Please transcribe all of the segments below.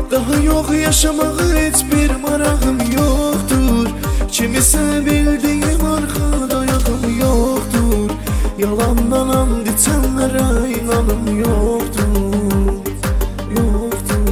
Daha yok yaşamağa heç bir marağım yoktur. Kimisə bildiyim arxa dayağım yoktur. Yalandan and içənlərə inanım yoktur, yoktur.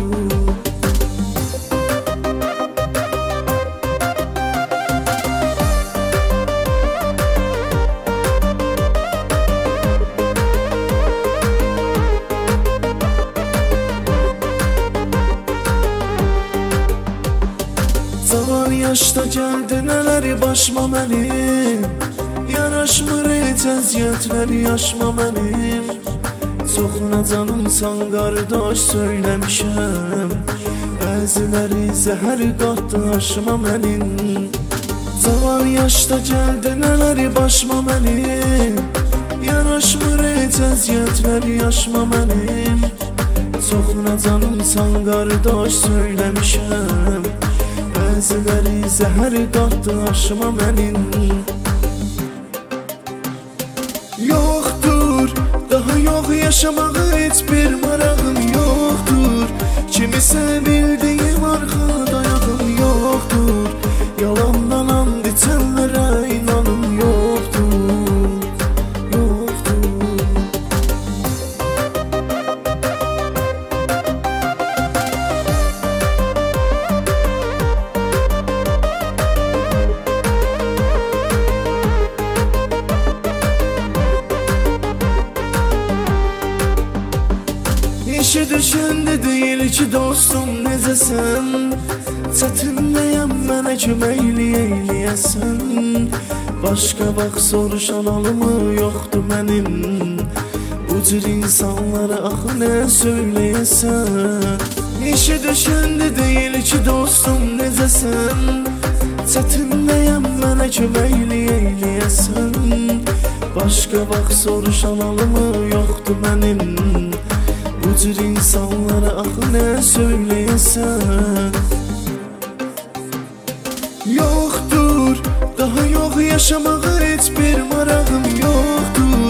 Zaman yaşda gəldi nələr başıma mənim, yaraşmır heç əziyyətlər yaşma mənim. Çoxuna canımsan qardaş söyləmişəm, bəziləri zəhər qatdı aşıma mənim. Zaman yaşda gəldi nələr başıma mənim, yaraşmır heç əziyyətlər yaşma mənim. Çoxuna canımsan qardaş söyləmişəm, bəziləri zəhər qatdı aşıma mənim. Yoktur, daha yok yaşamağa heç bir marağım yoktur. Kimisə bildiyim arxa dayağım yoktur. Yalandan and içənlərə inanım yoktur, yoktur. İşi düşəndə deyil ki dostum necəsən, çətindəyəm mənə köməkli eyləyəsən. Başqa vaxt soruşan olmı yoxdur mənim, bu cür insanlara axı nə söyləyəsən. İşi düşəndə deyil ki dostum necəsən, çətindəyəm mənə köməkli eyləyəsən. Başqa vaxt soruşan olmı yoxdur mənim, bu cür insanlara axı nə söyləyəsən. Yoktur, daha yok yaşamağa heç bir marağım yoktur.